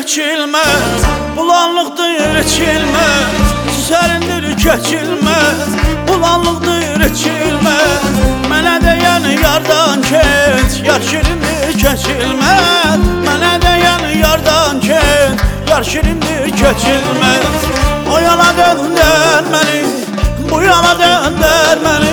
keçilmez, bulanlıqdır içilmez, süsərindir keçilmez, bulanlıqdır içilmez. Mənə deyən yardan keç, yar şirindir keçilmez. Mənə deyən yardan keç, yar şirindir keçilmez. O yana döndər məni, bu yana döndər məni.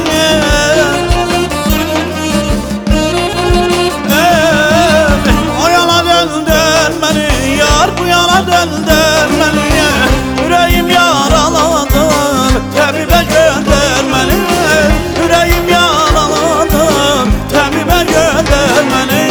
Bu yana döndər məni, ürəyim yaraladır, təbibə göndər məni. Ürəyim yaraladır, təbibə göndər məni.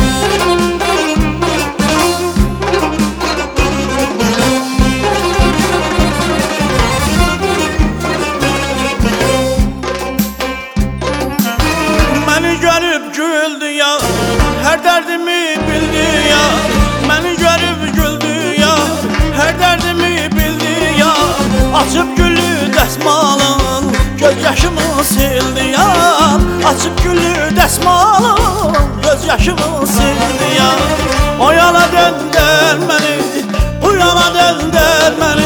Məni görüb güldü ya, hər dərdimi bildi ya. Məni görüb güldü ya, hər dərdimi bildi ya. Açıb güllü dəsmalın, göz yaşımı sildi ya. Açıb güllü dəsmalın, göz yaşımı sildi ya. O yana döndər məni, bu yana döndər məni.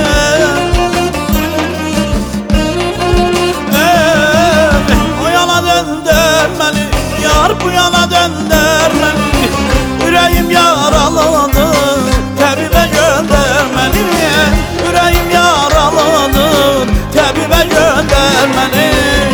O yana döndər məni, yar bu yana döndər məni. Ürəyim yaralıdır, təbibə göndər məni. Ürəyim yaralıdır, təbibə göndər məni.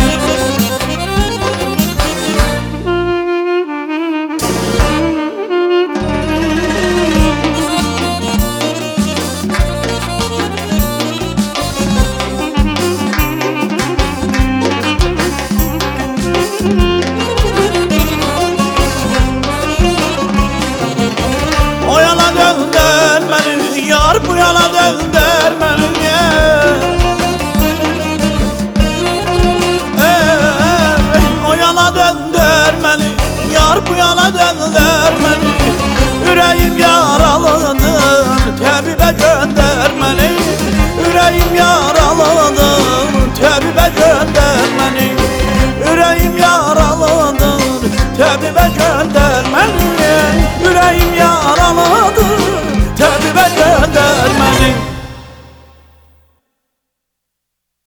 O yana döndər məni, yar bu yana döndər məni. O yana döndər məni, yar bu yana döndər məni. Ürəyim yaralıdır, təbibə göndər məni. Ürəyim yaralıdır, təbibə göndər məni. Ürəyim yaralıdır, təbibə göndər məni. Ürəyim yaralıdır,